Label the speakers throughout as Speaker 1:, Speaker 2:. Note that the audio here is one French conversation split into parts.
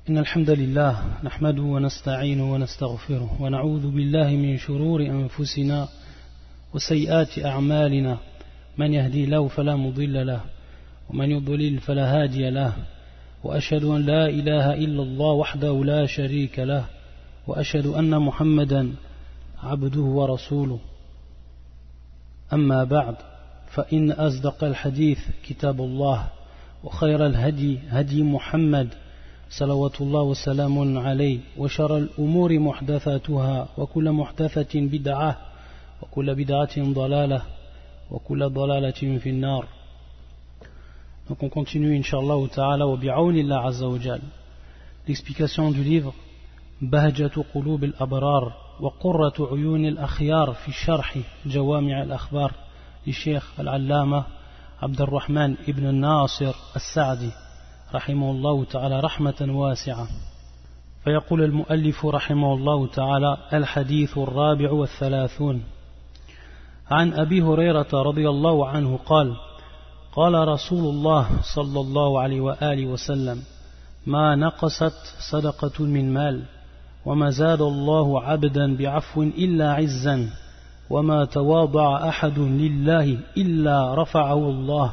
Speaker 1: إن الحمد لله نحمده ونستعينه ونستغفره ونعوذ بالله من شرور أنفسنا وسيئات أعمالنا من يهدي له فلا مضل له ومن يضلل فلا هادي له وأشهد أن لا إله إلا الله وحده لا شريك له وأشهد أن محمدا عبده ورسوله أما بعد فإن أصدق الحديث كتاب الله وخير الهدي هدي محمد صلوات الله وسلام عليه وشر الأمور محدثاتها وكل محدثة بدعة وكل بدعة ضلالة وكل ضلالة في النار. Donc on continue Inch'Allah ta'ala wa bi'awnillah azza wa jal l'explication du livre Bahjatu Qulub al-Abrar wa Qurratu Uyun al-Akhyar fi Sharh Jawami' al-Akhbar li Sheikh al-Allama Abdurrahman ibn Nasir al-Sa'di رحمه الله تعالى رحمة واسعة. فيقول المؤلف رحمه الله تعالى الحديث الرابع والثلاثون عن أبي هريرة رضي الله عنه قال قال رسول الله صلى الله عليه وآله وسلم ما نقصت صدقة من مال وما زاد الله عبدا بعفو إلا عزا وما تواضع أحد لله إلا رفعه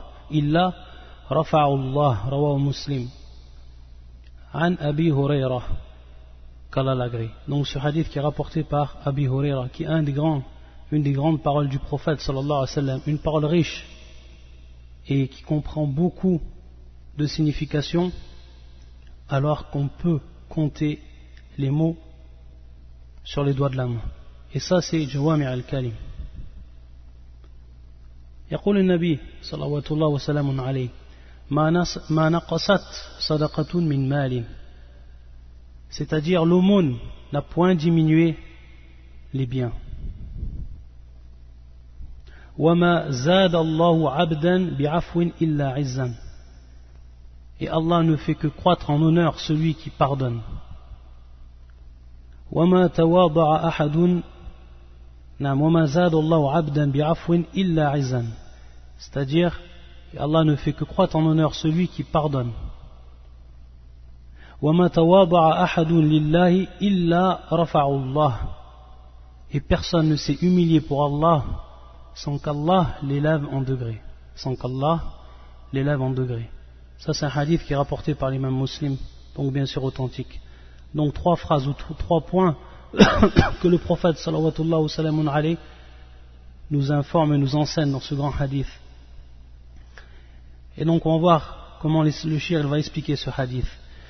Speaker 1: الله رواه مسلم عن أبي هريرة قال l'agré. Donc ce hadith qui est rapporté par Abi Huraira, qui est une des grandes paroles du prophète sallallahu alayhi wa sallam, une parole riche et qui comprend beaucoup de significations, alors qu'on peut compter les mots sur les doigts de la main. Et ça c'est Jawami' al-Kalim. يقول النبي صلوات الله وسلام عليه ما نقصت صدقة من مال, c'est-à-dire l'aumône n'a point diminué les biens. وما زاد الله عبدا بعفو إلا عزا, et Allah ne fait que croître en honneur celui qui pardonne. وما تواضع أحد وما زاد الله عبدا بعفو إلا عزا, c'est-à-dire Allah ne fait que croître en honneur celui qui pardonne. وما تواضع أحد لله إلا رفعه الله, et personne ne s'est humilié pour Allah sans qu'Allah l'élève en degré. Ça c'est un hadith qui est rapporté par l'imam Muslim, donc bien sûr authentique. Donc trois phrases ou trois points que le prophète sallallahu wa sallam alayhi nous informe et nous enseigne dans ce grand hadith. Et donc on va voir comment le cheikh va expliquer ce hadith.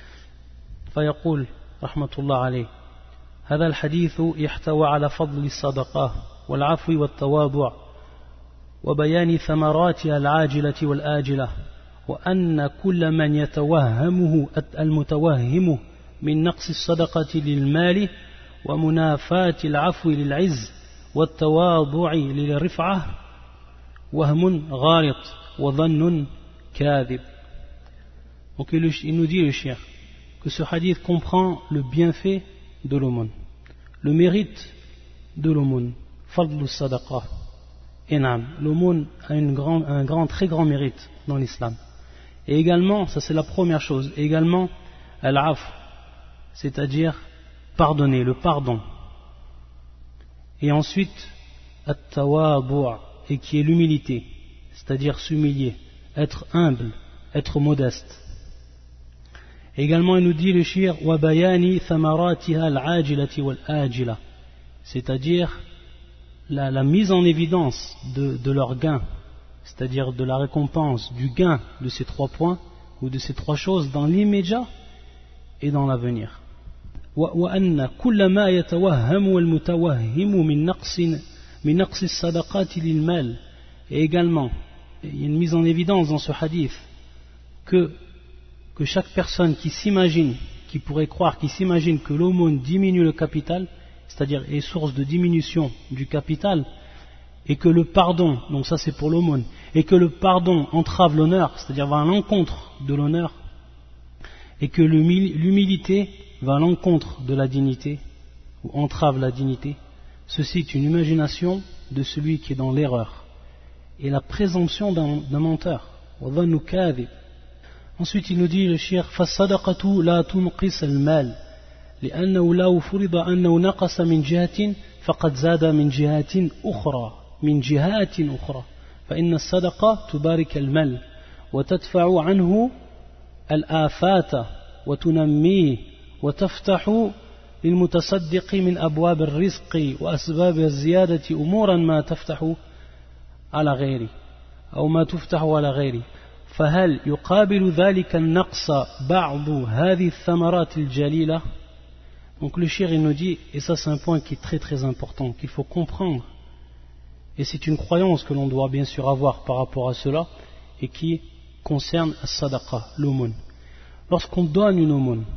Speaker 1: فيقول رحمة الله عليه هذا الحديث يحتوي على فضل الصدقة والعفو والتواضع وبيان ثمراتها العاجلة والآجلة وأن كل من يتوهمه المتوهم من نقص الصدقة للمال ومنافاة العفو للعز والتواضع للرفعة وهم غالط وظن كاذب. Donc il nous dit le cheikh que ce hadith comprend le bienfait de l'aumône, le mérite de l'aumône, fadlu sadaqa. Enam, l'aumône a un très grand mérite dans l'islam. Et également, ça c'est la première chose, également al-af, c'est-à-dire pardonner, le pardon. Et ensuite at-tawadu', et qui est l'humilité, c'est-à-dire s'humilier, être humble, être modeste. Et également il nous dit le shir wa bayani thamaratiha al-ajilati wal-ajila, c'est-à-dire la mise en évidence de leur gain, c'est-à-dire de la récompense, du gain de ces trois points ou de ces trois choses dans l'immédiat et dans l'avenir. وأن كل ما يتوهم المتوهم من نقص الصدقات للمال, et également il y a une mise en évidence dans ce hadith que chaque personne qui s'imagine, qui pourrait croire, qui s'imagine que l'aumône diminue le capital, c'est-à-dire est source de diminution du capital, et que le pardon, donc ça c'est pour l'aumône, et que le pardon entrave l'honneur, c'est-à-dire va à l'encontre de l'honneur, et que l'humilité va à l'encontre de la dignité, ou entrave la dignité, ceci est une imagination de celui qui est dans l'erreur, et la présomption d'un menteur. Ensuite il nous dit le cheikh فالصدقة لا تنقص المال لأنه لو فرض أنه نقص من جهة فقد زاد من جهات أخرى فإن الصدقة تبارك المال وتدفع عنه الآفات وتنميه وتفتح للمتصدق من أبواب الرزق وأسباب الزيادة أمورا ما تفتح على غيره أو ما تفتح على غيره فهل يقابل ذلك النقص بعض هذه الثمرات الجليلة. Donc le cheikh il nous dit, et ça c'est un point qui est très très important, qu'il faut comprendre, et c'est une croyance que l'on doit bien sûr avoir par rapport à cela, et qui concerne as-sadaqa, l'aumône. Lorsqu'on donne une aumône,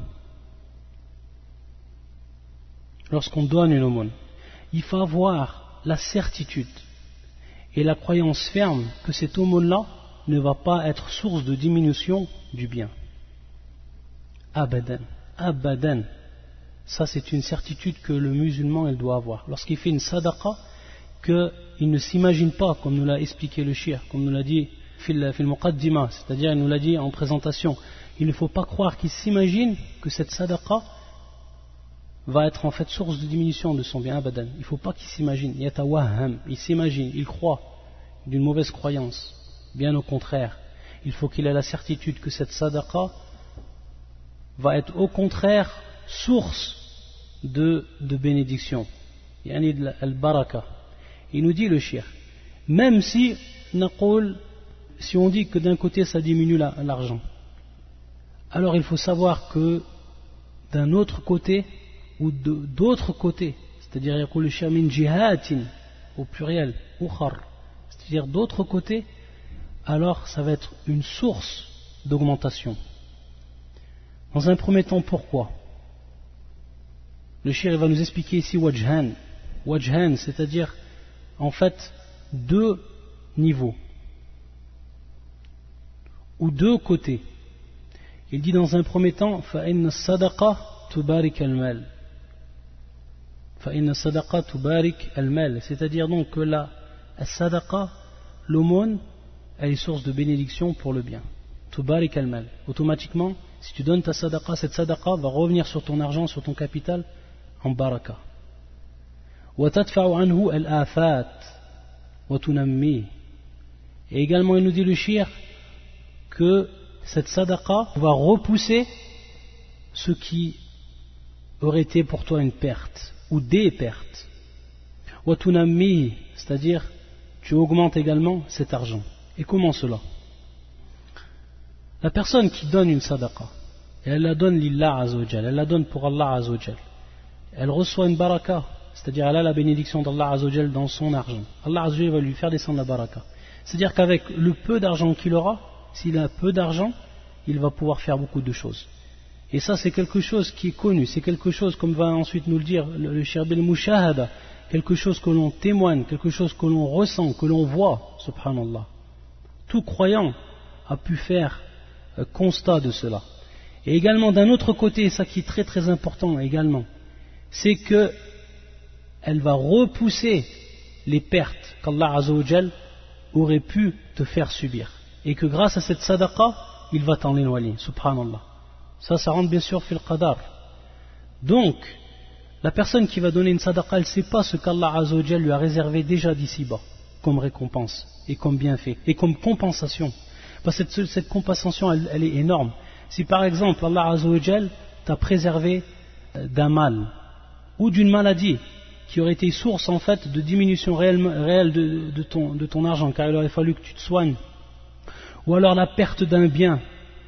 Speaker 1: il faut avoir la certitude et la croyance ferme que cette aumône-là ne va pas être source de diminution du bien. Abadan, abadan. Ça c'est une certitude que le musulman il doit avoir. Lorsqu'il fait une sadaqa, qu'il ne s'imagine pas, comme nous l'a expliqué le cheikh, comme nous l'a dit fil muqaddima, c'est-à-dire il nous l'a dit en présentation, il ne faut pas croire qu'il s'imagine que cette sadaqa va être en fait source de diminution de son bien, abadan. Il ne faut pas qu'il s'imagine, yatawahham, il s'imagine, il croit d'une mauvaise croyance. Bien au contraire, il faut qu'il ait la certitude que cette sadaqa va être au contraire source de bénédiction, yani al-baraka. Il nous dit le cheikh, même si on dit que d'un côté ça diminue l'argent, alors il faut savoir que d'un autre côté ou d'autres côtés, c'est-à-dire yaqul cheikh min jihatin au pluriel, ukhar, c'est-à-dire d'autres côtés, alors ça va être une source d'augmentation. Dans un premier temps, pourquoi? Le cheikh va nous expliquer ici wajhan, c'est-à-dire en fait deux niveaux ou deux côtés. Il dit dans un premier temps فَإِنَّ الصَّدَقَةَ تُبَارِكَ الْمَالِ فَإِنَّ الصَّدَقَةَ تُبَارِكَ الْمَالِ, c'est-à-dire donc que la sadaqa, l'aumône, elle est source de bénédiction pour le bien. Tubarik al-mal. Automatiquement, si tu donnes ta sadaqa, cette sadaqa va revenir sur ton argent, sur ton capital, en baraka. Wa tadfa'u anhu al-afat wa tunammi. Et également, il nous dit le cheikh que cette sadaqa va repousser ce qui aurait été pour toi une perte ou des pertes. Wa tunammi, c'est-à-dire tu augmentes également cet argent. Et comment cela? La personne qui donne une sadaqa, et elle la donne lillah azawajal, elle la donne pour Allah azawajal, elle reçoit une baraka, c'est-à-dire elle a la bénédiction d'Allah azawajal dans son argent. Allah azawajal va lui faire descendre la baraka. C'est-à-dire qu'avec le peu d'argent qu'il aura, s'il a peu d'argent, il va pouvoir faire beaucoup de choses. Et ça c'est quelque chose qui est connu, c'est quelque chose, comme va ensuite nous le dire le cheikh bil mushahada, quelque chose que l'on témoigne, quelque chose que l'on ressent, que l'on voit, subhanallah. Tout croyant a pu faire constat de cela. Et également d'un autre côté, ça qui est très très important également, c'est que elle va repousser les pertes qu'Allah Azzawajal aurait pu te faire subir. Et que grâce à cette sadaqa, il va t'en éloigner, subhanallah. Ça rentre bien sûr fil qadar. Donc, la personne qui va donner une sadaqa, elle ne sait pas ce qu'Allah Azzawajal lui a réservé déjà d'ici-bas, comme récompense, et comme bienfait, et comme compensation. Parce que cette compensation, elle est énorme. Si par exemple, Allah Azzawajal t'a préservé d'un mal, ou d'une maladie, qui aurait été source en fait de diminution réelle de ton argent, car il aurait fallu que tu te soignes, ou alors la perte d'un bien,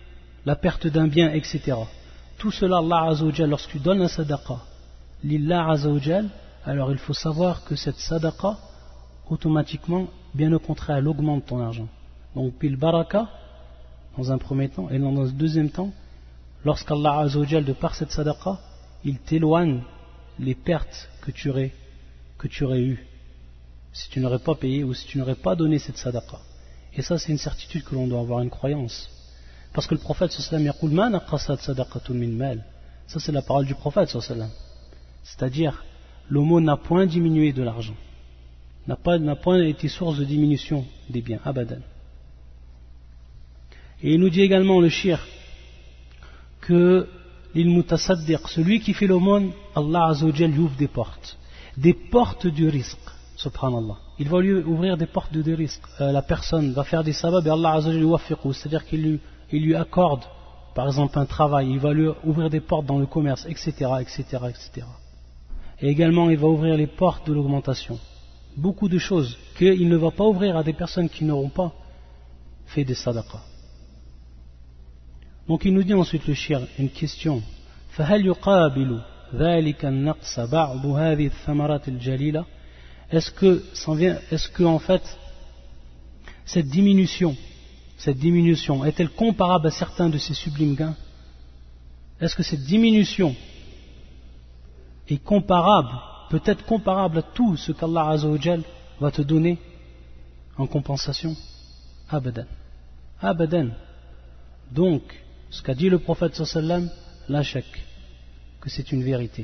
Speaker 1: etc. Tout cela, Allah Azzawajal, lorsque tu donnes la sadaqa, lillah Azzawajal, alors il faut savoir que cette sadaqa, automatiquement, bien au contraire, elle augmente ton argent. Donc, bil baraka, dans un premier temps, et dans un deuxième temps, lorsqu'Allah Azzawajal, de par cette sadaqa, il t'éloigne les pertes que tu aurais eues, si tu n'aurais pas payé ou si tu n'aurais pas donné cette sadaqa. Et ça, c'est une certitude que l'on doit avoir, une croyance. Parce que le prophète sallallahu alayhi wa sallam yaqul ma naqasat sadaqatun min mal. Ça, c'est la parole du prophète sallallahu alayhi wa sallam. C'est-à-dire, l'aumône n'a point diminué de l'argent, n'a point été source de diminution des biens, abadan. Et il nous dit également le shir que l'ilmutasaddiq, celui qui fait l'aumône, Allah Azza wa Jal lui ouvre des portes du risque, subhanallah. Il va lui ouvrir des portes du risque. La personne va faire des sabab et Allah Azza wa Jal lui waffiqu, c'est-à-dire qu'il lui accorde par exemple un travail, il va lui ouvrir des portes dans le commerce, etc., etc., etc. Et également il va ouvrir les portes de l'augmentation. Beaucoup de choses qu'il ne va pas ouvrir à des personnes qui n'auront pas fait des sadaqas. Donc il nous dit ensuite le shir une question. فهل يقابل ذلك النقص بعض هذه الثمرات الجليلة؟ Est-ce que en fait cette diminution est-elle comparable à certains de ces sublimes gains? Est-ce que cette diminution est comparable, peut-être comparable à tout ce qu'Allah Azza wa Jal va te donner en compensation? Abadan. Abadan. Donc, ce qu'a dit le prophète sallallahu alayhi wa sallam, la shak, que c'est une vérité.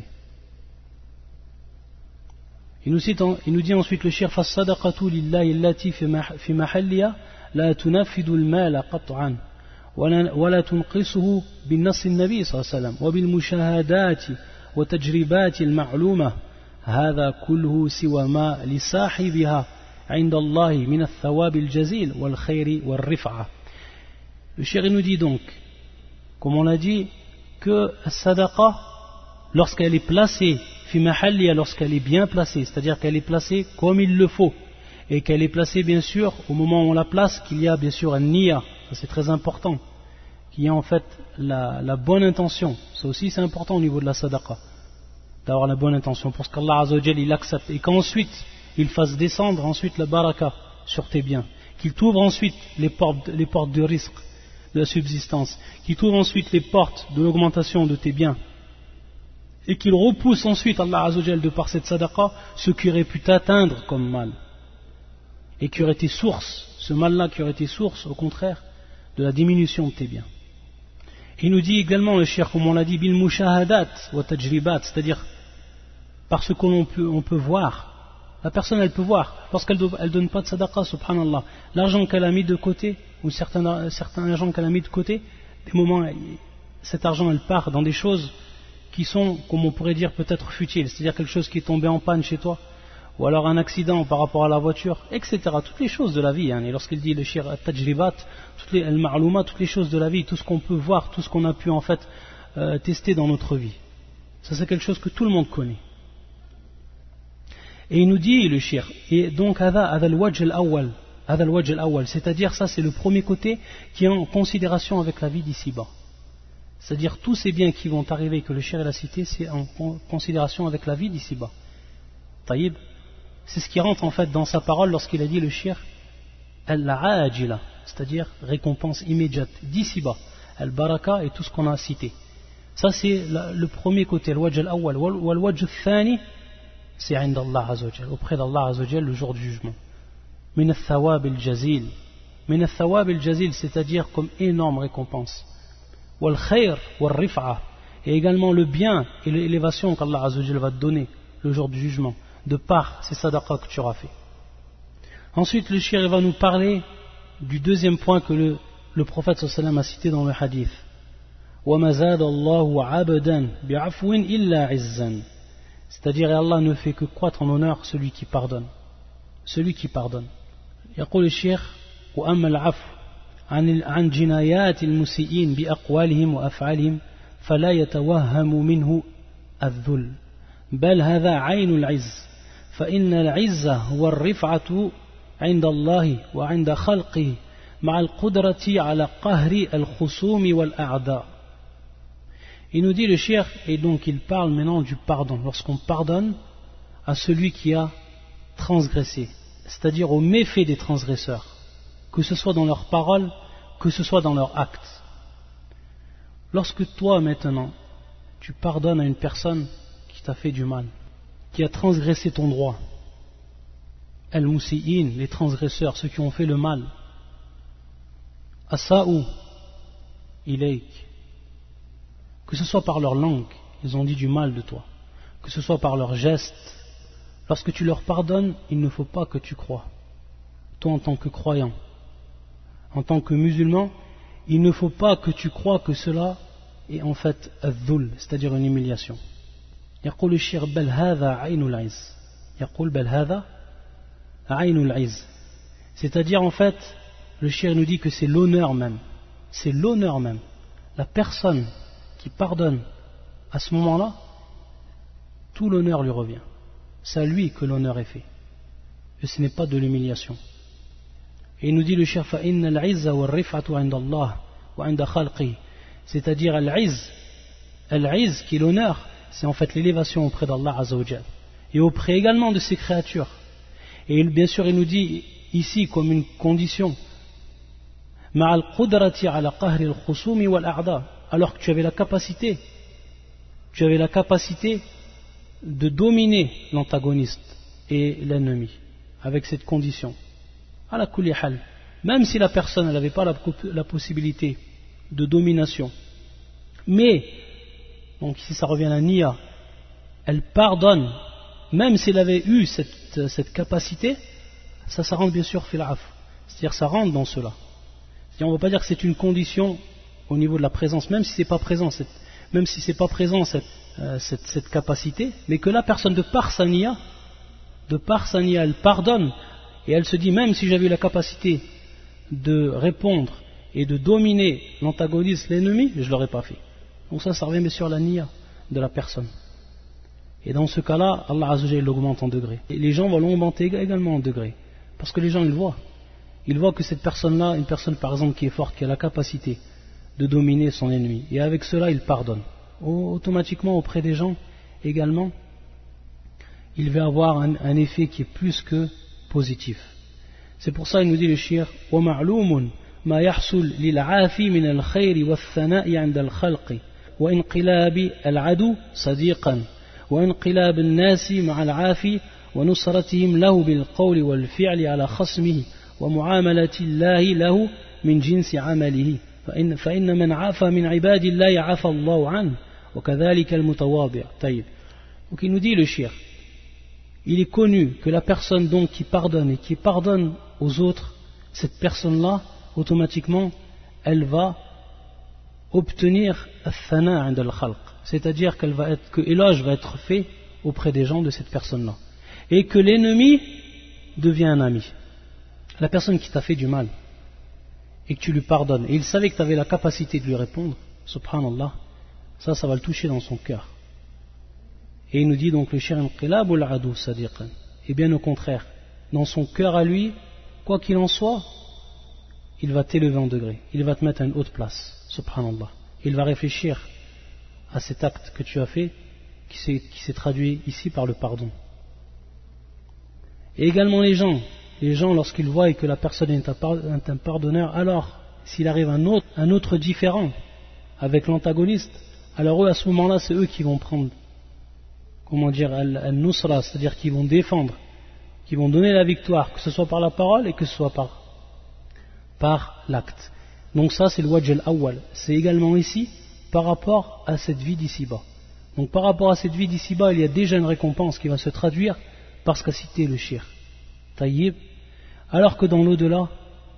Speaker 1: Il nous dit ensuite le shir فَالصَّدَقَةُ لِلَّهِ الَّتِي فِي مَحَلِّهَا لا تنفذ المال قطعا ولا تنقصه بالنص النبي صلى الله عليه وسلم وبالمشاهدات وتجربات المعلومة هذا كله سوى ما لصاحبها عند الله من الثواب الجزيل والخير والرفعة. Le chéri nous dit donc, comme on l'a dit, que la sadaqa, lorsqu'elle est placée fi mahalliya, lorsqu'elle est bien placée, c'est-à-dire qu'elle est placée comme il le faut, et qu'elle est placée bien sûr au moment où on la place, qu'il y a bien sûr un niya, ça c'est très important, qu'il y a en fait la bonne intention, ça aussi c'est important au niveau de la sadaqa, d'avoir la bonne intention pour qu'Allah Azza wa Jal il accepte, et qu'ensuite il fasse descendre ensuite la baraka sur tes biens, qu'il t'ouvre ensuite les portes de risque, de la subsistance, qu'il t'ouvre ensuite les portes de l'augmentation de tes biens, et qu'il repousse ensuite Allah Azza wa Jal de par cette sadaqa ce qui aurait pu t'atteindre comme mal. Et qui aurait été source, ce mal-là qui aurait été source, au contraire, de la diminution de tes biens. Il nous dit également, le cheikh, comme on l'a dit, bil mushahadat wa tajribat, c'est-à-dire parce qu'on peut voir. La personne, elle peut voir, parce qu'elle ne donne pas de sadaqa, subhanallah. L'argent qu'elle a mis de côté, ou certains argent qu'elle a mis de côté, des moments, cet argent, elle part dans des choses qui sont, comme on pourrait dire, peut-être futiles, c'est-à-dire quelque chose qui est tombé en panne chez toi, ou alors un accident par rapport à la voiture, etc. Toutes les choses de la vie, hein. Et lorsqu'il dit le shir at-tajribat, toutes les choses de la vie, tout ce qu'on peut voir, tout ce qu'on a pu en fait tester dans notre vie. Ça c'est quelque chose que tout le monde connaît. Et il nous dit le shir, et donc hadha al-wajh al-awwal, c'est-à-dire ça c'est le premier côté qui est en considération avec la vie d'ici-bas. C'est-à-dire tous ces biens qui vont arriver, que le shir a cité, c'est en considération avec la vie d'ici-bas. Taïb. C'est ce qui rentre en fait dans sa parole lorsqu'il a dit le shir al-ajila, c'est-à-dire récompense immédiate d'ici-bas, al-baraka et tout ce qu'on a cité. Ça c'est le premier côté, al-wajh al-awwal, wal-wajh al-thani, c'est inda Allah Azza wa Jal, auprès d'Allah Azza wa Jal le jour du jugement. Min al-thawab al-jazil, c'est-à-dire comme énorme récompense. Wal-khayr wal-rif'a, et également le bien et l'élévation qu'Allah Azza wa Jal va te donner le jour du jugement, de par ces sadaqas que tu auras fait. Ensuite, le shir va nous parler du deuxième point que le prophète sallallahu alayhi wa sallam a cité dans le hadith. وَمَا زَادَ اللَّهُ عَبْدًا بِعَفْوٍ إِلَّا عِزًّا, c'est-à-dire Allah ne fait que croître en honneur celui qui pardonne. Celui qui pardonne. يقول الشيخ وأما العفو عن جنايات المسيئين بأقوالهم وأفعالهم فلا يتوهم منه الذل بل هذا عين العز فإن العزة هو الرفعة عند الله وعند خلقه مع القدرة على قهر الخصوم والأعداء. Il nous dit le cheikh, et donc il parle maintenant du pardon, lorsqu'on pardonne à celui qui a transgressé, c'est-à-dire aux méfaits des transgresseurs, que ce soit dans leurs paroles, que ce soit dans leurs actes. Lorsque toi maintenant tu pardonnes à une personne qui t'a fait du mal, qui a transgressé ton droit, al-musi'in, les transgresseurs, ceux qui ont fait le mal, asa'u ilayk, que ce soit par leur langue, ils ont dit du mal de toi, que ce soit par leurs gestes, lorsque tu leur pardonnes, il ne faut pas que tu crois, toi en tant que croyant, en tant que musulman, il ne faut pas que tu crois que cela est en fait الذل, c'est-à-dire une humiliation. يقول الشيخ بل هذا عين العز. يقول بل هذا عين العز. C'est-à-dire en fait, le shir nous dit que c'est l'honneur même. C'est l'honneur même. La personne qui pardonne à ce moment-là, tout l'honneur lui revient. C'est à lui que l'honneur est fait. Et ce n'est pas de l'humiliation. Et il nous dit le shir فَإِنَّ الْعِزَّ وَالرِّفْعَةُ عِنْدَ اللَّهِ وَعِنْدَ خَلْقِهِ. C'est-à-dire al-izz qui est l'honneur, c'est en fait l'élévation auprès d'Allah Azza wa Jal et auprès également de ses créatures. Et bien sûr il nous dit ici comme une condition مع القدرة على قهر الخصوم والأعداء, alors que tu avais la capacité de dominer l'antagoniste et l'ennemi avec cette condition. Ala kulli hal, même si la personne n'avait pas la possibilité de domination, mais donc ici ça revient à la niya, elle pardonne même s'il avait eu cette capacité, ça rentre bien sûr fil af, c'est-à-dire ça rentre dans cela. On ne va pas dire que c'est une condition au niveau de la présence, même si c'est pas présent cette capacité, mais que la personne de par sa niya, elle pardonne et elle se dit même si j'avais eu la capacité de répondre et de dominer l'antagoniste, l'ennemi, je ne l'aurais pas fait. Donc ça revient bien sûr à la niya de la personne. Et dans ce cas-là, Allah Azza wa Jalla l'augmente en degrés. Et les gens vont l'augmenter également en degrés. Parce que les gens, ils voient. Ils voient que cette personne-là, une personne par exemple qui est forte, qui a la capacité de dominer son ennemi. Et avec cela, il pardonne. Automatiquement, auprès des gens, également, il va avoir un effet qui est plus que positif. C'est pour ça qu'il nous dit le shir وَمَعْلُومٌ مَا يَحْصُلْ لِلْعَافِ مِنَ الْخَيْرِ وَالثَّنَاءِ عند الخلق وإنقلاب العدو صديقا وإنقلاب الناس مع العافي ونصرتهم له بالقول والفعل على خصمه ومعاملة الله له من جنس عمله فإن من عافى من عباد الله عفى الله عنه وكذلك المتواضع. طيب. Donc il nous dit le shir, il est connu que la personne donc qui pardonne et qui pardonne aux autres, cette personne-là, automatiquement, elle va obtenir al-thana 'inda al-khalq, c'est-à-dire que éloge va être fait auprès des gens de cette personne-là, et que l'ennemi devient un ami. La personne qui t'a fait du mal et que tu lui pardonnes, et il savait que tu avais la capacité de lui répondre, subhanallah, ça va le toucher dans son cœur. Et il nous dit donc le shir inqilab al-adu sadiqan, et bien au contraire, dans son cœur à lui, quoi qu'il en soit, il va t'élever en degré, il va te mettre à une haute place, subhanallah. Il va réfléchir à cet acte que tu as fait, qui s'est traduit ici par le pardon. Et également les gens lorsqu'ils voient que la personne est un pardonneur, alors s'il arrive un autre différent avec l'antagoniste, alors eux à ce moment-là c'est eux qui vont prendre, al-nusra, c'est-à-dire qu'ils vont défendre, qui vont donner la victoire, que ce soit par la parole et que ce soit par l'acte. Donc ça c'est le wajh al-awwal, c'est également ici par rapport à cette vie d'ici-bas. Donc par rapport à cette vie d'ici-bas, il y a déjà une récompense qui va se traduire par ce qu'a cité le shir. Tayyib. Alors que dans l'au-delà,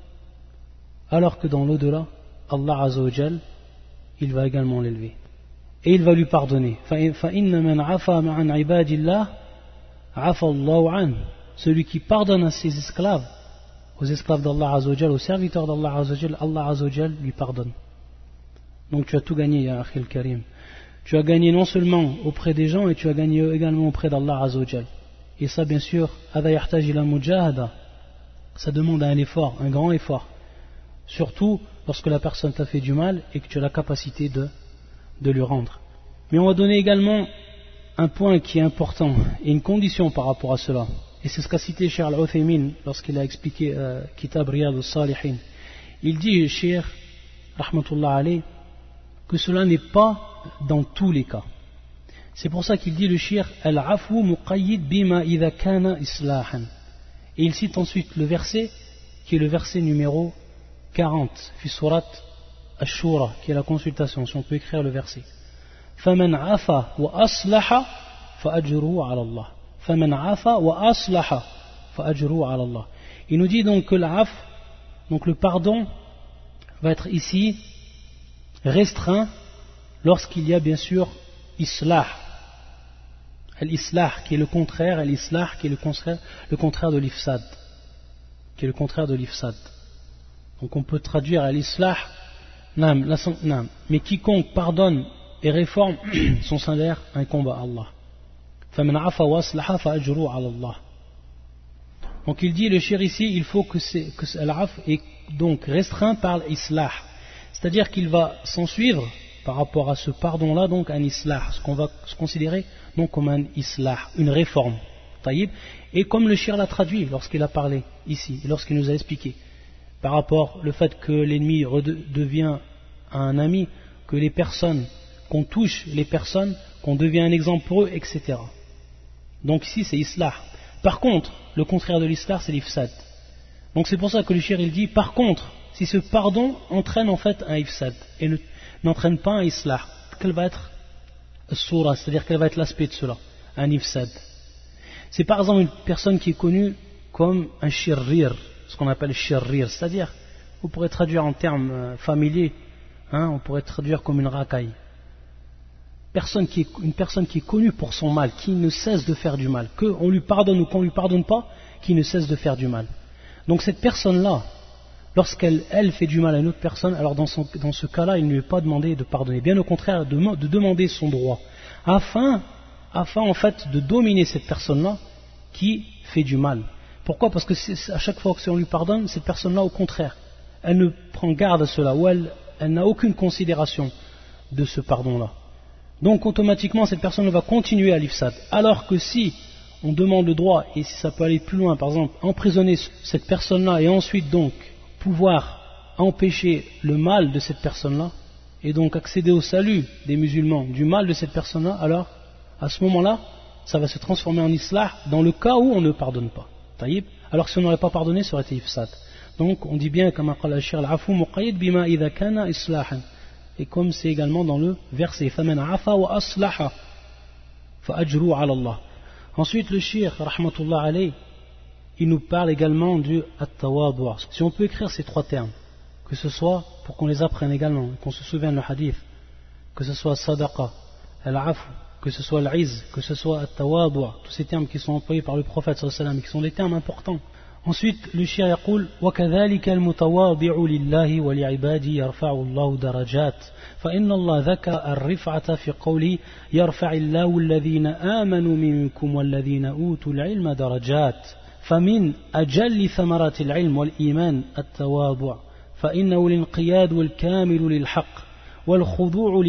Speaker 1: Allah Azza wa Jal, il va également l'élever. Et il va lui pardonner. فَإِنَّ مَنْ عَفَى مَعَنْ عِبَادِ اللَّهِ عَفَى اللَّهُ عَنْهُ. Celui qui pardonne à ses esclaves, aux esclaves d'Allah Azza wa Jal, aux serviteurs d'Allah Azza wa Jal, Allah Azza wa Jal lui pardonne. Donc tu as tout gagné, ya Akhil Karim. Tu as gagné non seulement auprès des gens, et tu as gagné également auprès d'Allah Azza wa Jal. Et ça, bien sûr, هذا يحتاج إلى مجاهدة. Ça demande un effort, un grand effort. Surtout lorsque la personne t'a fait du mal et que tu as la capacité de lui rendre. Mais on va donner également un point qui est important et une condition par rapport à cela. Et c'est ce qu'a cité Cheikh Al-Uthaymin lorsqu'il a expliqué Kitab Riyad al-Salihin. Il dit, Cheikh, rahmatullah alayh, que cela n'est pas dans tous les cas. C'est pour ça qu'il dit le shir al-afu muqayyid bima idha kana islahan. Et il cite ensuite le verset qui est le verset numéro 40 fi surat ash-shura, qui est la consultation, si on peut écrire le verset. Faman afa wa aslaha fa ajruhu ala Allah. Faman afa wa aslaha fa ajruhu ala Allah. Il nous dit donc que l'af, donc le pardon, va être ici restreint lorsqu'il y a bien sûr islah. Al-islah qui est le contraire, al-islah qui est le contraire de l'ifsad. Qui est le contraire de l'ifsad. Donc on peut traduire al-islah, mais quiconque pardonne et réforme son salaire incombe à Allah. فَمَنْ عَفَى وَأَصْلَحَ فَأَجْرُهُ عَلَى اللَّهِ. Donc il dit, le shir ici, il faut que l'af est donc restreint par l'islah. C'est-à-dire qu'il va s'en suivre par rapport à ce pardon-là, donc un islah, ce qu'on va se considérer donc comme un islah, une réforme. Taïb. Et comme le shir l'a traduit lorsqu'il a parlé ici, lorsqu'il nous a expliqué, par rapport au fait que l'ennemi devient un ami, que les personnes, qu'on touche les personnes, qu'on devient un exemple pour eux, etc. Donc ici c'est islah. Par contre, le contraire de l'islah c'est l'ifsad. Donc c'est pour ça que le shir il dit, par contre, si ce pardon entraîne en fait un ifsad et n'entraîne pas un islah, quelle va être soura, c'est-à-dire quel va être l'aspect de cela, un ifsad. C'est par exemple une personne qui est connue comme un shirrir, ce qu'on appelle shirrir, c'est-à-dire, vous pourrez traduire en termes familiers, on pourrait traduire comme une racaille. Une personne qui est connue pour son mal, qui ne cesse de faire du mal, qu'on lui pardonne ou qu'on ne lui pardonne pas, qui ne cesse de faire du mal. Donc cette personne-là, lorsqu'elle fait du mal à une autre personne, alors dans ce cas-là, il ne lui est pas demandé de pardonner, bien au contraire, de demander son droit, afin en fait de dominer cette personne-là qui fait du mal. Pourquoi ? Parce que à chaque fois que on lui pardonne, cette personne-là, au contraire, elle ne prend garde à cela, ou elle n'a aucune considération de ce pardon-là. Donc automatiquement cette personne va continuer à l'ifsad. Alors que si on demande le droit, et si ça peut aller plus loin, par exemple emprisonner cette personne-là et ensuite donc pouvoir empêcher le mal de cette personne-là, et donc accéder au salut des musulmans du mal de cette personne-là, alors à ce moment-là ça va se transformer en islah dans le cas où on ne pardonne pas. Taïb. Alors que si on n'aurait pas pardonné, ça aurait été ifsad. Donc on dit bien comme qala al-shir al-afu muqayyad bima idha kana islahan. Et comme c'est également dans le verset فَمَنْ عَفَى وَأَصْلَحَ فَأَجْرُهُ عَلَى اللَّهِ. Ensuite le shir rahmatullah alayh, il nous parle également du at-tawadu'. Si on peut écrire ces trois termes, que ce soit pour qu'on les apprenne également, qu'on se souvienne le hadith, que ce soit sadaqa, al-afu, que ce soit al-izz, que ce soit at-tawadu', tous ces termes qui sont employés par le prophète sallallahu alayhi wa sallam, qui sont des termes importants. Ensuite, le shir يقول وكذلك المتواضع لله ولعباده يرفع الله درجات فإن الله ذكر الرفعة في قوله يرفع الله الذين آمنوا منكم والذين أوتوا العلم درجات فمن أجل ثمرات العلم والإيمان التواضع فإنه الانقياد والكامل للحق والخضوع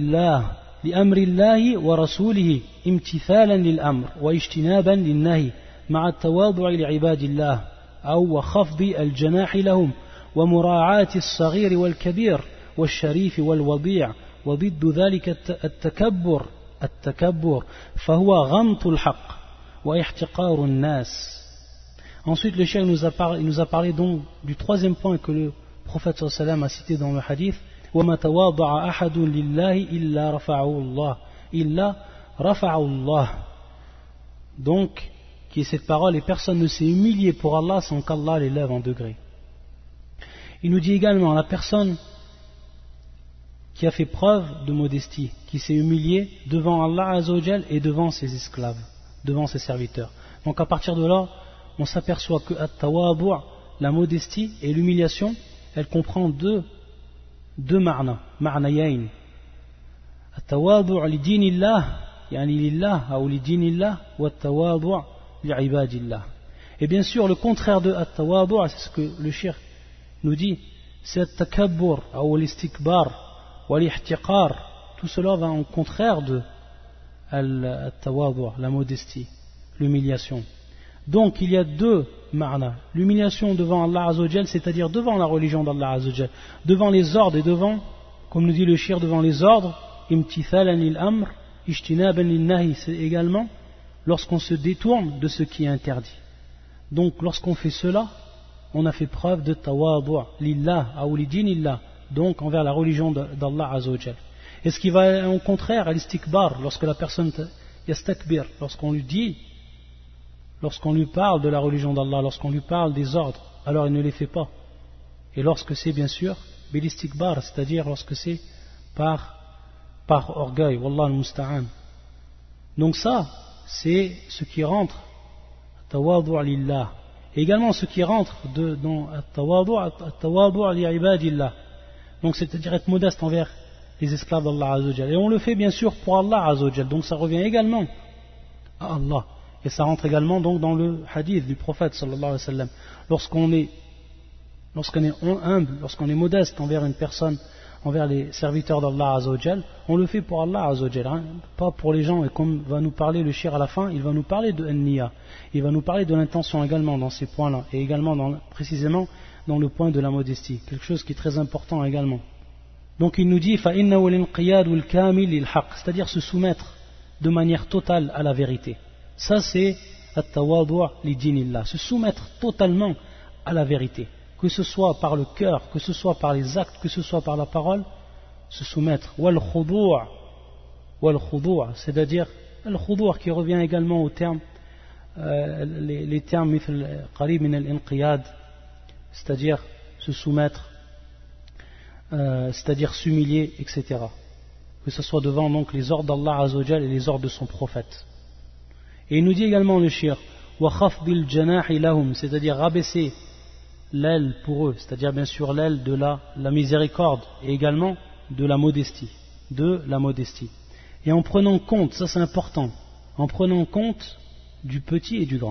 Speaker 1: لأمر الله ورسوله امتثالا للأمر واجتنابا للنهي مع التواضع لعباد الله أو وخفض الجناح لهم ومراعاة الصغير والكبير والشريف والوضيع وضد ذلك التكبر فهو غمط الحق واحتقار الناس. Ensuite le cheikh nous a parlé donc du troisième point que le prophète sallallahu alayhi wa sallam a cité dans le hadith وما تواضع أحد لله إلا رفعه الله. Donc qui est cette parole, et personne ne s'est humilié pour Allah sans qu'Allah l'élève en degré. Il nous dit également, la personne qui a fait preuve de modestie, qui s'est humilié devant Allah Azzawajal et devant ses esclaves, devant ses serviteurs. Donc à partir de là, on s'aperçoit que at-tawadu', la modestie et l'humiliation, elle comprend deux ma'nayayn. At-tawadu' li dinillah, yani lillah, ou li dinillah, wa at-tawadu' et bien sûr le contraire de at-tawadu', c'est ce que le shir nous dit, c'est at-takabbur ou l'istikbar ou l'ihtiqar. Tout cela va en contraire de at-tawadu', la modestie, l'humiliation. Donc il y a deux ma'na, l'humiliation devant Allah Azzawajal, c'est-à-dire devant la religion d'Allah Azzawajal, devant les ordres et devant, comme nous dit le shir, devant les ordres, imtithalan lil amr ijtinaban lin nahi, c'est également lorsqu'on se détourne de ce qui est interdit. Donc lorsqu'on fait cela, on a fait preuve de tawadu' lillah ou li dinillah, donc envers la religion d'Allah Azzawajal. Et ce qui va au contraire à l'istikbar, lorsque la personne yastakbir, lorsqu'on lui parle de la religion d'Allah, lorsqu'on lui parle des ordres, alors il ne les fait pas. Et lorsque c'est bien sûr bilistikbar, c'est-à-dire lorsque c'est par orgueil, wallah al-musta'an. Donc ça, c'est ce qui rentre tawadu' lillah. Et également ce qui rentre dans tawadu' li ibadillah. Donc c'est-à-dire être modeste envers les esclaves d'Allah Azza wa Jal. Et on le fait bien sûr pour Allah Azza wa Jal. Donc ça revient également à Allah. Et ça rentre également donc dans le hadith du prophète sallallahu alayhi wa sallam. Lorsqu'on est humble, lorsqu'on est modeste envers une personne, envers les serviteurs d'Allah Azza wa Jal, on le fait pour Allah Azza wa Jal, hein, pas pour les gens. Et comme va nous parler le shir à la fin, il va nous parler de an-niyya, il va nous parler de l'intention également dans ces points-là, et également précisément dans le point de la modestie, quelque chose qui est très important également. Donc il nous dit فَإِنَّهُ الْإِنْقِيَادُ الْكَامِلِ لِلْحَقِّ, c'est-à-dire se soumettre de manière totale à la vérité. Ça c'est at-tawadu' li dinillah, se soumettre totalement à la vérité, que ce soit par le cœur, que ce soit par les actes, que ce soit par la parole, se soumettre. Wal khudu', c'est-à-dire al khudu' qui revient également au terme, les termes mithl qarib min al-inqiyad, c'est-à-dire se soumettre, c'est-à-dire s'humilier, etc. Que ce soit devant donc les ordres d'Allah Azza wa Jal et les ordres de son prophète. Et il nous dit également le shir wa khafdil janahi lahum, c'est-à-dire rabaisser l'aile pour eux, c'est-à-dire bien sûr l'aile de la miséricorde et également de la modestie, et en prenant compte, ça c'est important, en prenant compte du petit et du grand,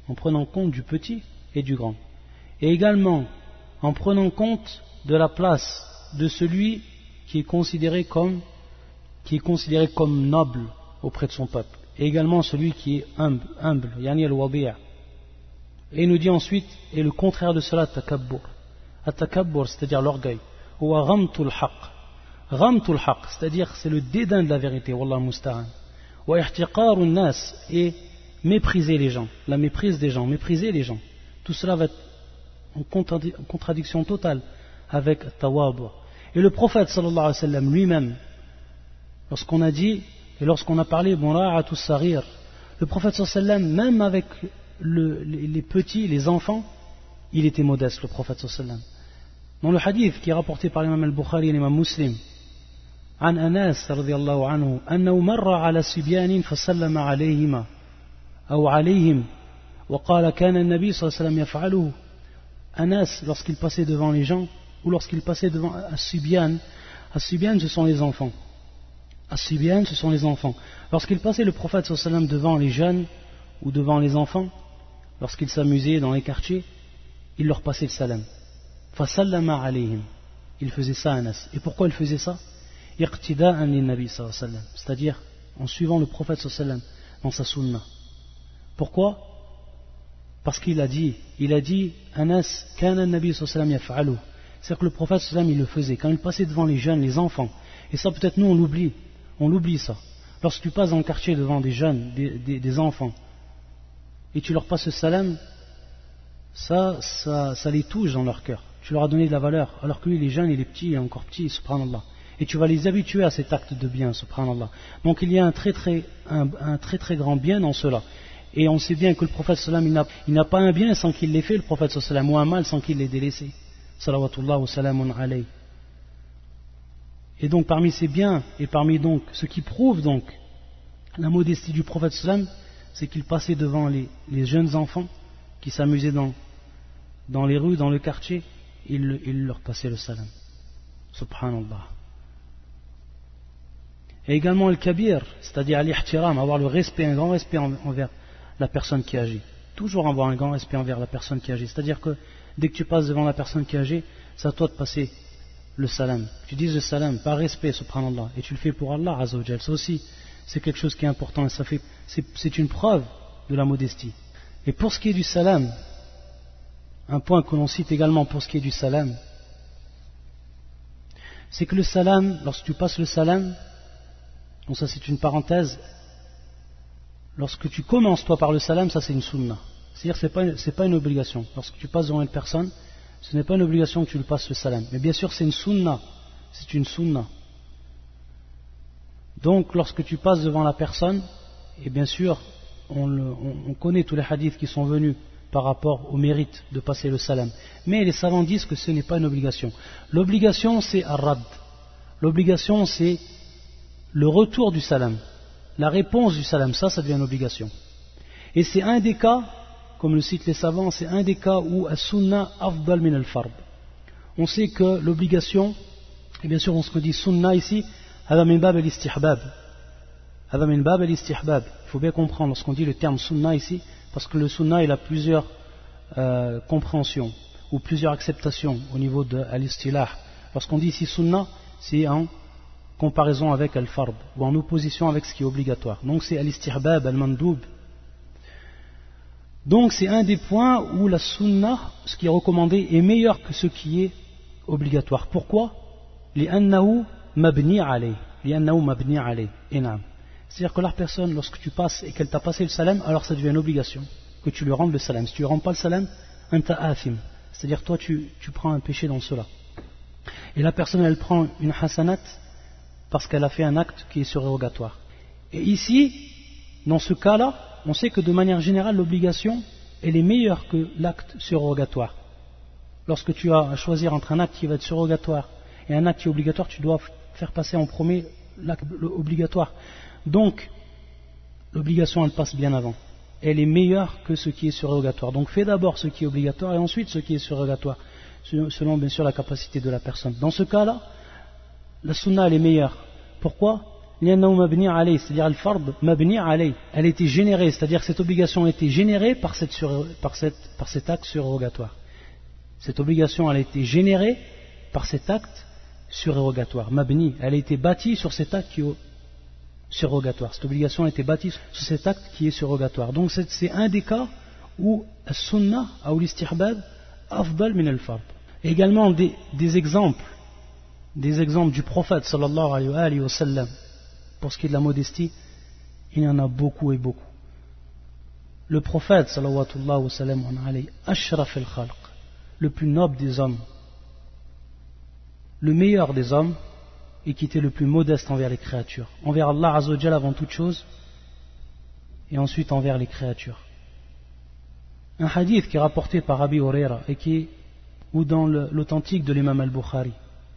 Speaker 1: et également en prenant compte de la place de celui qui est considéré comme noble auprès de son peuple, et également celui qui est humble, yani al-wadi'. Et il nous dit ensuite, et le contraire de cela, at-takabbur, c'est-à-dire l'orgueil, ou ghamtul haqq, c'est-à-dire c'est le dédain de la vérité, wallah musta'an, wa ihtiqarun nas, et mépriser les gens, la méprise des gens, mépriser les gens. Tout cela va être en contradiction totale avec tawadu'. Et le prophète sallallahu alayhi wa sallam lui-même, lorsqu'on a dit, et lorsqu'on a parlé mura'atu saghir, le prophète sallallahu alayhi wa sallam, même avec les petits, les enfants, il était modeste, le prophète sallallahu alayhi wa sallam. Dans le hadith qui est rapporté par l'imam al-Bukhari et l'imam Muslim, عن أناس رضي الله عنه أنه مر على سبيان فسلم عليهما أو عليهم وقال كان النبي صلى الله عليه وسلم يفعله. Anas, lorsqu'il passait devant les gens, ou lorsqu'il passait devant As-Sibyan, ce sont les enfants. Lorsqu'il passait le prophète sallallahu alayhi wa sallam devant les jeunes ou devant les enfants, lorsqu'il s'amusait dans les quartiers, il leur passait le salam. Fasallama alayhim. Il faisait ça, Anas. Et pourquoi il faisait ça? Iqtida'an lin-nabi sallallahu alayhi wa sallam, c'est-à-dire en suivant le prophète sallallahu alayhi wa sallam dans sa sunna. Pourquoi? Parce qu'il a dit Anas, kana an-nabi sallallahu alayhi wa sallam yaf'alu. C'est-à-dire que le prophète sallallahu alayhi wa sallam il le faisait quand il passait devant les jeunes, les enfants. Et ça peut-être nous on l'oublie ça. Lorsque tu passes dans le quartier devant des jeunes, des enfants, et tu leur passes le salam, ça les touche dans leur cœur. Tu leur as donné de la valeur, alors que lui, il est jeune, il est petit, il est encore petit, subhanallah. Et tu vas les habituer à cet acte de bien, subhanallah. Donc il y a un très très grand bien dans cela. Et on sait bien que le prophète sallam, il n'a pas un bien sans qu'il l'ait fait, le prophète sallam, ou un mal sans qu'il l'ait délaissé. Salawatullah wa salamun alayhi. Et donc parmi ces biens, et parmi donc ce qui prouve donc la modestie du prophète sallam, c'est qu'il passait devant les jeunes enfants qui s'amusaient dans les rues, dans le quartier, il leur passait le salam. Subhanallah. Et également le kabir, c'est-à-dire l'ihtiram, avoir le respect, un grand respect envers la personne qui agit. Toujours avoir un grand respect envers la personne qui agit. C'est-à-dire que dès que tu passes devant la personne qui agit, c'est à toi de passer le salam. Tu dis le salam par respect, subhanallah, et tu le fais pour Allah Azza wa Jal. Ça aussi, c'est quelque chose qui est important, et c'est une preuve de la modestie. Et pour ce qui est du salam, un point que l'on cite également pour ce qui est du salam, c'est que le salam, lorsque tu passes le salam, donc ça c'est une parenthèse, lorsque tu commences toi par le salam, ça c'est une sunna. C'est-à-dire c'est pas une obligation. Lorsque tu passes devant une personne, ce n'est pas une obligation que tu lui passes le salam. Mais bien sûr c'est une sunna. C'est une sunna. Donc lorsque tu passes devant la personne, et bien sûr on connaît tous les hadiths qui sont venus par rapport au mérite de passer le salam. Mais les savants disent que ce n'est pas une obligation. L'obligation, c'est ar-rad. L'obligation, c'est le retour du salam. La réponse du salam, ça devient une obligation. Et c'est un des cas, comme le citent les savants, c'est un des cas où as-sunnah afdal min al-fard. On sait que l'obligation, et bien sûr on se dit sunnah ici, hada min bab al-istihbab. Hada min bab al-istihbab. Il faut bien comprendre lorsqu'on dit le terme sunnah ici, parce que le sunnah il a plusieurs compréhensions ou plusieurs acceptations au niveau de al-istilah. Lorsqu'on dit ici sunnah, c'est en comparaison avec al-fard ou en opposition avec ce qui est obligatoire. Donc c'est al-istihbab, al-mandoub. Donc c'est un des points où la sunnah, ce qui est recommandé, est meilleur que ce qui est obligatoire. Pourquoi? لأنه مبني عليه. لأنه مبني عليه. C'est-à-dire que la personne, lorsque tu passes et qu'elle t'a passé le salam, alors ça devient une obligation que tu lui rendes le salam. Si tu ne rends pas le salam, anta athim. C'est-à-dire toi tu prends un péché dans cela. Et la personne elle prend une hasanat parce qu'elle a fait un acte qui est surérogatoire. Et ici, dans ce cas-là, on sait que de manière générale l'obligation elle est meilleure que l'acte surérogatoire. Lorsque tu as à choisir entre un acte qui va être surérogatoire et un acte qui est obligatoire, tu dois faire passer en premier l'acte obligatoire. Donc, l'obligation elle passe bien avant. Elle est meilleure que ce qui est surérogatoire. Donc fais d'abord ce qui est obligatoire et ensuite ce qui est surérogatoire, selon bien sûr la capacité de la personne. Dans ce cas-là, la sunna elle est meilleure. Pourquoi? C'est-à-dire al-fard mabni alayh. Elle a été générée, c'est-à-dire que cette obligation a été générée par cet acte surérogatoire. Cette obligation elle a été générée par cet acte surérogatoire. Mabni, elle a été bâtie sur cet acte qui est surrogatoire. Cette obligation a été bâtie sur cet acte qui est surrogatoire. Donc c'est un des cas où as-sunnah ou l'istihbab afdal min al-fard. Également des exemples du prophète sallallahu alayhi wa sallam. Pour ce qui est de la modestie, il y en a beaucoup et beaucoup. Le prophète sallallahu alayhi wa sallam ashraf al-khalq, le plus noble des hommes, le meilleur des hommes, et qui était le plus modeste envers les créatures, envers Allah Azza wa Jalla avant toute chose et ensuite envers les créatures. Un hadith qui est rapporté par Abi Huraira ou dans l'authentique de l'imam al-Bukhari.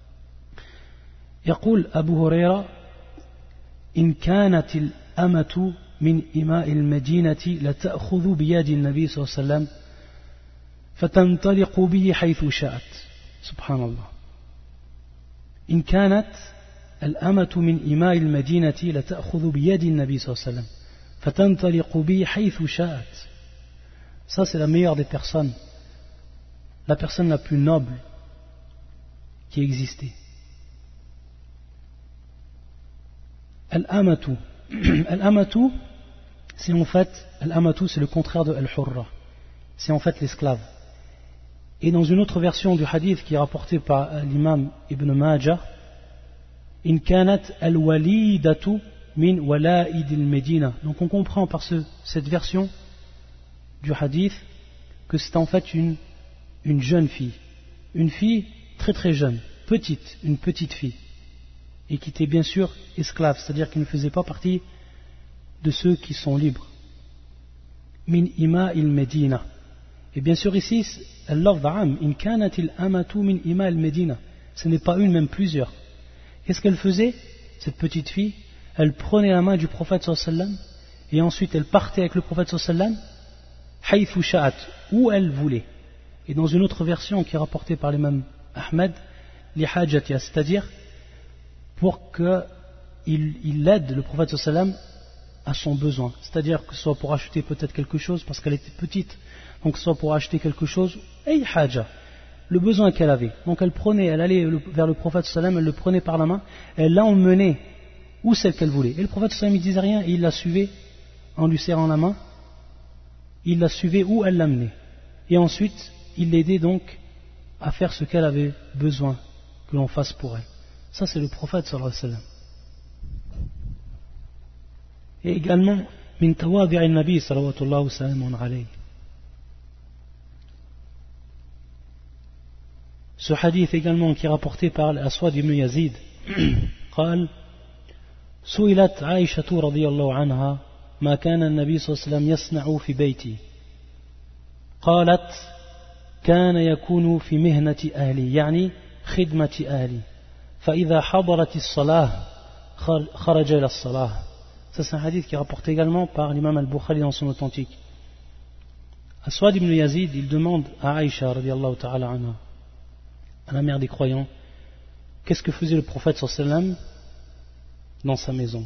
Speaker 1: يقول أبو هريرة إن كانت الأمة من إماء المدينة لتأخذ بيد النبي صلى الله عليه وسلم فتنطلق به حيث شاءت. سبحان الله. إن كانت الأمة من إماء المدينة لتأخذ بيد النبي صلى الله عليه وسلم فتنطلق به حيث شاءت. Ça c'est la meilleure des personnes, la personne la plus noble qui existait. Al-amatu, al-amatu, c'est en fait, al-amatu c'est le contraire de al-hurra, c'est en fait l'esclave. Et dans une autre version du hadith qui est rapportée par l'imam Ibn Majah, in kanat al-walidatu min wala'id al-Medina. Donc on comprend par cette version du hadith que c'est en fait une jeune fille, une fille très très jeune, une petite fille, et qui était bien sûr esclave, c'est-à-dire qui ne faisait pas partie de ceux qui sont libres. Min ima al-Medina. Et bien sûr ici, in kanat al-amatu min ima al-Medina. Ce n'est pas une, même plusieurs. Qu'est-ce qu'elle faisait, cette petite fille? Elle prenait la main du prophète sallallahu alayhi wa sallam et ensuite elle partait avec le prophète sallallahu alayhi wa sallam haythu sha'at, où elle voulait. Et dans une autre version qui est rapportée par l'imam Ahmed, li hajatiha, c'est-à-dire pour qu'il aide le prophète sallallahu alayhi wa sallam à son besoin, c'est-à-dire que ce soit pour acheter peut-être quelque chose parce qu'elle était petite, donc soit pour acheter quelque chose, ay haja, le besoin qu'elle avait. Donc elle allait vers le prophète sallam, elle le prenait par la main, elle l'a emmené où c'est qu'elle voulait. Et le prophète sallam il disait rien et il la suivait en lui serrant la main, il la suivait où elle l'amenait. Et ensuite, il l'aidait donc à faire ce qu'elle avait besoin que l'on fasse pour elle. Ça c'est le prophète sallallahu alayhi wa sallam. Et également, min tawadi' al-nabi sallallahu alayhi wa sallam. Ce hadith également qui est rapporté par l'Aswad ibn Yazid قال سئلت عائشة رضي الله عنها ما كان النبي صلى الله عليه وسلم يصنع في بيتي قالت كان يكون في مهنة أهلي يعني خدمة أهلي فإذا حضرت الصلاة خرج إلى الصلاة. Ça c'est un hadith qui est rapporté également par l'imam al-Bukhari dans son authentique. Aswad ibn Yazid, il demande à Aïcha radiyallahu ta'ala anha, à la mère des croyants, qu'est-ce que faisait le prophète sallallahu alayhi wa sallam dans sa maison.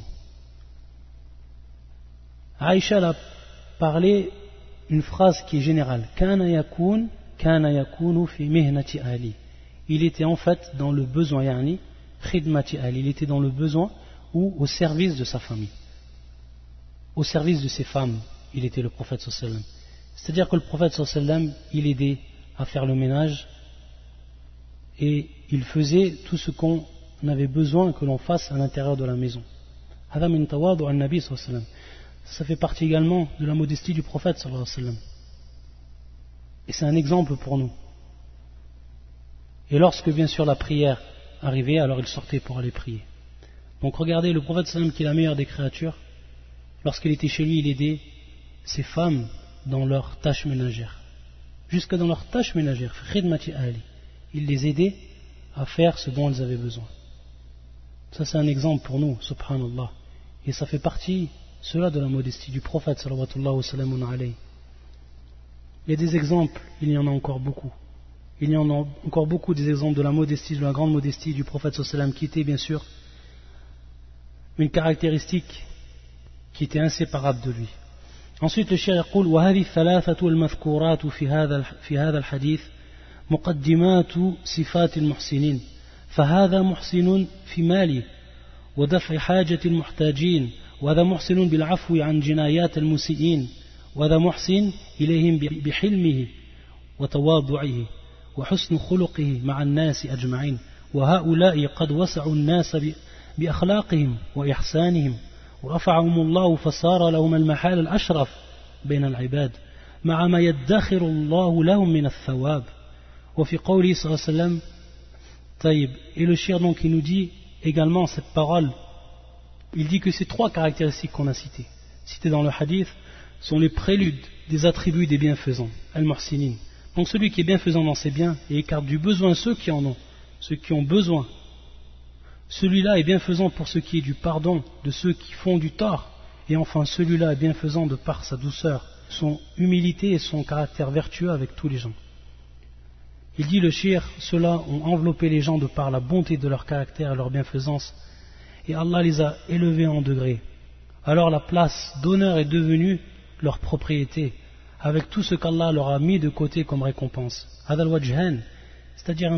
Speaker 1: Aïcha a parlé une phrase qui est générale. Kana yakunu fi mihnati ahli. Il était en fait dans le besoin, yani khidmati ahli. Il était dans le besoin ou au service de sa famille. Au service de ses femmes, il était le prophète sallallahu alayhi wa sallam. C'est-à-dire que le prophète sallallahu alayhi wa sallam, il aidait à faire le ménage et il faisait tout ce qu'on avait besoin que l'on fasse à l'intérieur de la maison. Hada min tawadu an-nabi sallallahu alayhi wa sallam. Ça fait partie également de la modestie du prophète sallallahu alayhi wa sallam. Et c'est un exemple pour nous. Et lorsque bien sûr la prière arrivait, alors il sortait pour aller prier. Donc regardez, le prophète sallallahu alayhi wa sallam, qui est la meilleure des créatures, lorsqu'il était chez lui, il aidait ses femmes dans leurs tâches ménagères. Jusque dans leurs tâches ménagères. Khidmati ahli. Il les aidait à faire ce dont elles avaient besoin. Ça c'est un exemple pour nous, subhanallah. Et ça fait partie, cela, de la modestie du prophète sallallahu alayhi. Il y a des exemples, il y en a encore beaucoup. Il y en a encore beaucoup des exemples de la modestie, de la grande modestie du prophète sallallahu alayhi wa sallam, qui était bien sûr une caractéristique qui était inséparable de lui. Ensuite le cheikh يقول وهذه الثلاثة المذكورات في هذا الحديث مقدمات صفات المحسنين فهذا محسن في ماله ودفع حاجة المحتاجين وهذا محسن بالعفو عن جنايات المسيئين وهذا محسن إليهم بحلمه وتواضعه وحسن خلقه مع الناس أجمعين وهؤلاء قد وسعوا الناس بأخلاقهم وإحسانهم ورفعهم الله فصار لهم المحال الأشرف بين العباد مع ما يدخر الله لهم من الثواب وفي قوله صلى الله عليه وسلم طيب. Et le cheikh donc il nous dit également cette parole, il dit que ces trois caractéristiques qu'on a citées dans le hadith sont les préludes des attributs des bienfaisants, al-muhsinin. Donc celui qui est bienfaisant dans ses biens et écarte du besoin ceux qui en ont, ceux qui ont besoin. Celui-là est bienfaisant pour ce qui est du pardon de ceux qui font du tort. Et enfin, celui-là est bienfaisant de par sa douceur, son humilité et son caractère vertueux avec tous les gens. Il dit le cheikh, ceux-là ont enveloppé les gens de par la bonté de leur caractère et leur bienfaisance. Et Allah les a élevés en degrés. Alors la place d'honneur est devenue leur propriété, avec tout ce qu'Allah leur a mis de côté comme récompense. Hadal wajhan, c'est-à-dire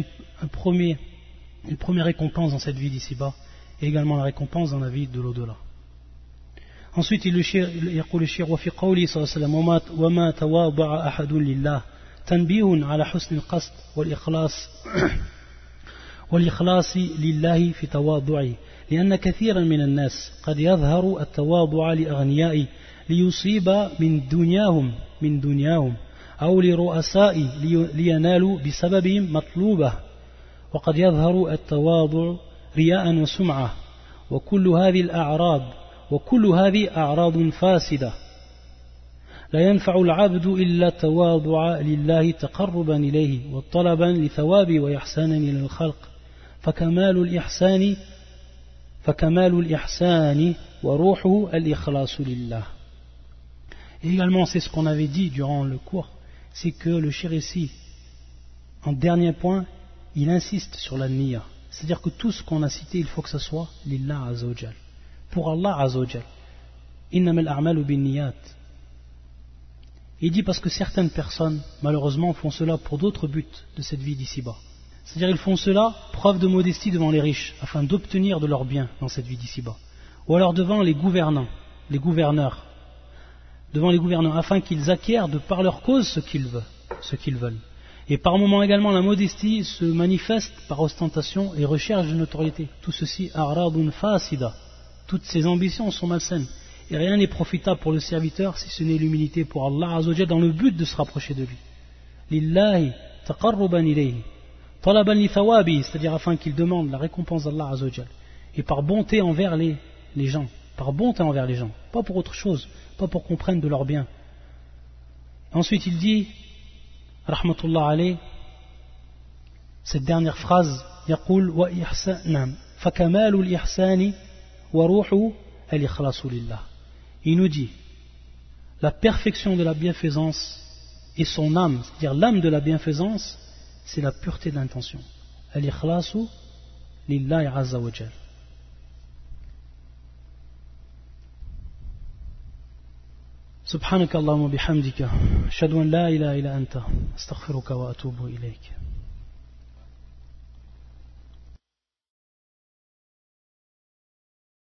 Speaker 1: une première récompense dans cette vie d'ici-bas et également la récompense dans la vie de l'au-delà. Ensuite il يقول الشيخ وفي قوله صلى الله عليه وسلم وما تواضع أحد لله تنبيه على حسن القصد والإخلاص لله في تواضعه لأن كثيرا من الناس قد يظهر التواضع لأغنياء ليصيب من دنياهم أو لرؤساء لينالوا بسببهم مطلوبه وقد يظهر التواضع رياء وسمعة وكل هذه أعراض فاسدة لا ينفع العبد إلا التواضع لله تقربا إليه وطلبا لثوابه وإحسانا إلى الخلق فكمال الإحسان وروحه الإخلاص لله. Et également c'est ce qu'on avait dit durant le cours, c'est que le cheikh ici, en dernier point, il insiste sur la niya. C'est-à-dire que tout ce qu'on a cité, il faut que ce soit lillah azawajal. Pour Allah azawajal. Innamal a'malu bin niyat. Il dit parce que certaines personnes, malheureusement, font cela pour d'autres buts de cette vie d'ici-bas. C'est-à-dire ils font cela preuve de modestie devant les riches, afin d'obtenir de leurs biens dans cette vie d'ici-bas. Ou alors devant les gouverneurs, afin qu'ils acquièrent de par leur cause ce qu'ils veulent. Et par moments également la modestie se manifeste par ostentation et recherche de notoriété. Tout ceci, a'radun fasida. Toutes ces ambitions sont malsaines. Et rien n'est profitable pour le serviteur si ce n'est l'humilité pour Allah Azzawajal dans le but de se rapprocher de lui. Lillahi taqarruban ilayhi. Talaban li thawabi, c'est-à-dire afin qu'il demande la récompense d'Allah Azzawajal. Et par bonté envers les gens. Par bonté envers les gens. Pas pour autre chose. Pas pour qu'on prenne de leur bien. Ensuite il dit rahmatullah alayh, cette dernière phrase, يقول وإحسان فكمال الإحسان وروح الإخلاص لله. Il nous dit, la perfection de la bienfaisance et son âme, c'est-à-dire l'âme de la bienfaisance, c'est la pureté d'intention. Al-ikhlasu lillahi azza wa jal. سبحانك اللهم وبحمدك أشهد أن لا إله إلا أنت أستغفرك وأتوب إليك.